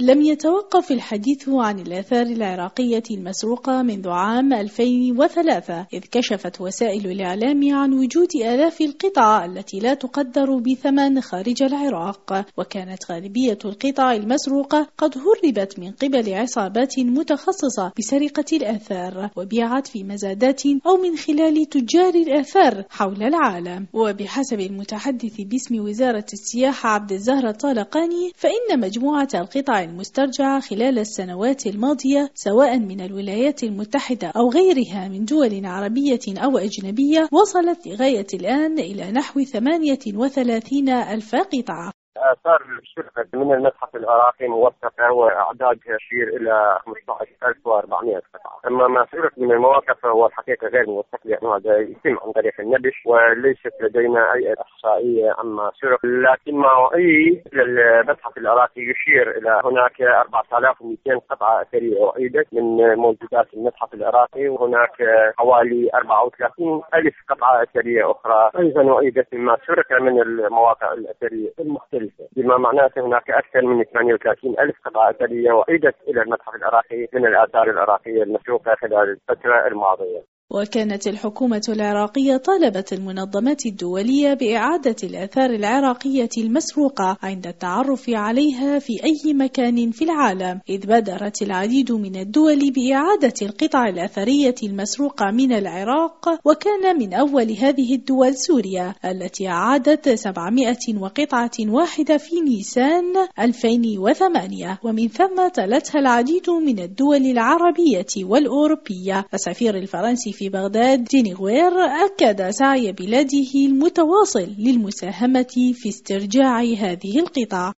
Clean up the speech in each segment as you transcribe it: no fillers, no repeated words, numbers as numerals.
لم يتوقف الحديث عن الآثار العراقية المسروقة منذ عام 2003، إذ كشفت وسائل الإعلام عن وجود آلاف القطع التي لا تقدر بثمن خارج العراق، وكانت غالبية القطع المسروقة قد هربت من قبل عصابات متخصصة بسرقة الآثار وبيعت في مزادات أو من خلال تجار الآثار حول العالم. وبحسب المتحدث باسم وزارة السياحة عبد الزهر الطالقاني، فإن مجموعة القطع المسترجعة خلال السنوات الماضية سواء من الولايات المتحدة أو غيرها من دول عربية أو أجنبية وصلت لغاية الآن إلى نحو 38,000 قطعة. آثار السرقة من المتحف العراقي موثقة وأعدادها تشير إلى 15,400 قطعة. أما ما سرق من المواقف فهو الحقيقة غير موثق، لأنه هذا يتم عن طريق النبش وليست لدينا أي إحصائية عما سرق، لكن ما أعيد للمتحف العراقي يشير إلى هناك 4,200 قطعة أثرية أعيدت من موجودات المتحف العراقي، وهناك حوالي 34,000 قطعة أثرية أخرى أيضا أعيدت مما سرق من المواقع الأثرية المختلفة، بما معناه هناك أكثر من 38,000 قطعة أثرية وعيدت إلى المتحف العراقي من الآثار العراقية المسروقة خلال الفترة الماضية. وكانت الحكومة العراقية طالبت المنظمات الدولية بإعادة الآثار العراقية المسروقة عند التعرف عليها في أي مكان في العالم، إذ بادرت العديد من الدول بإعادة القطع الأثرية المسروقة من العراق، وكان من أول هذه الدول سوريا التي أعادت 701 في نيسان 2008، ومن ثم تلتها العديد من الدول العربية والأوروبية. السفير الفرنسي في بغداد دينيغوير أكد سعي بلاده المتواصل للمساهمة في استرجاع هذه القطع.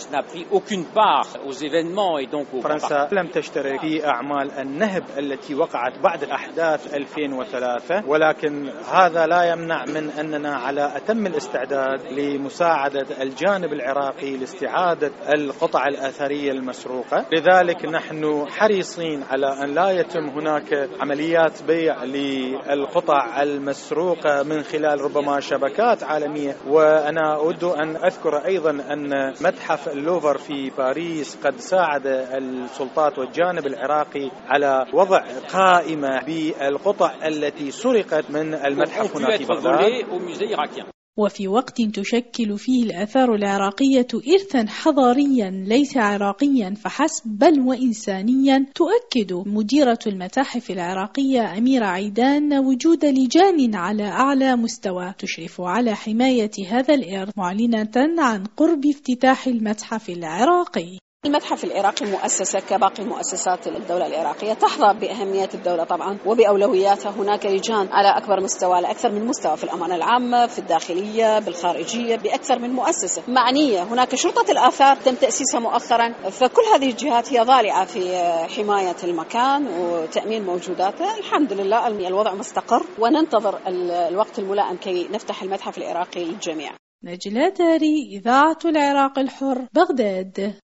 فرنسا لم تشترك في أعمال النهب التي وقعت بعد الأحداث 2003، ولكن هذا لا يمنع من أننا على أتم الاستعداد لمساعدة الجانب العراقي لاستعادة القطع الأثرية المسروقة. لذلك نحن حريصين على أن لا يتم هناك عمليات بيع للقطع المسروقة من خلال ربما شبكات عالمية. وأنا أود أن أذكر أيضا أن متحف اللوفر في باريس قد ساعد السلطات والجانب العراقي على وضع قائمة بالقطع التي سرقت من المتحف هنا في بغداد. وفي وقت تشكل فيه الآثار العراقية إرثا حضاريا ليس عراقيا فحسب بل وإنسانيا، تؤكد مديرة المتاحف العراقية أميرة عيدان وجود لجان على أعلى مستوى تشرف على حماية هذا الإرث، معلنة عن قرب افتتاح المتحف العراقي. المتحف العراقي مؤسسة كباقي مؤسسات الدولة العراقية تحظى بأهمية الدولة طبعا وبأولوياتها. هناك لجان على أكبر مستوى، على أكثر من مستوى، في الأمانة العامة، في الداخلية، بالخارجية، بأكثر من مؤسسة معنية. هناك شرطة الآثار تم تأسيسها مؤخرا، فكل هذه الجهات هي ضالعة في حماية المكان وتأمين موجوداته. الحمد لله الوضع مستقر وننتظر الوقت الملائم كي نفتح المتحف العراقي للجميع. نجلاء داري، إذاعة العراق الحر، بغداد.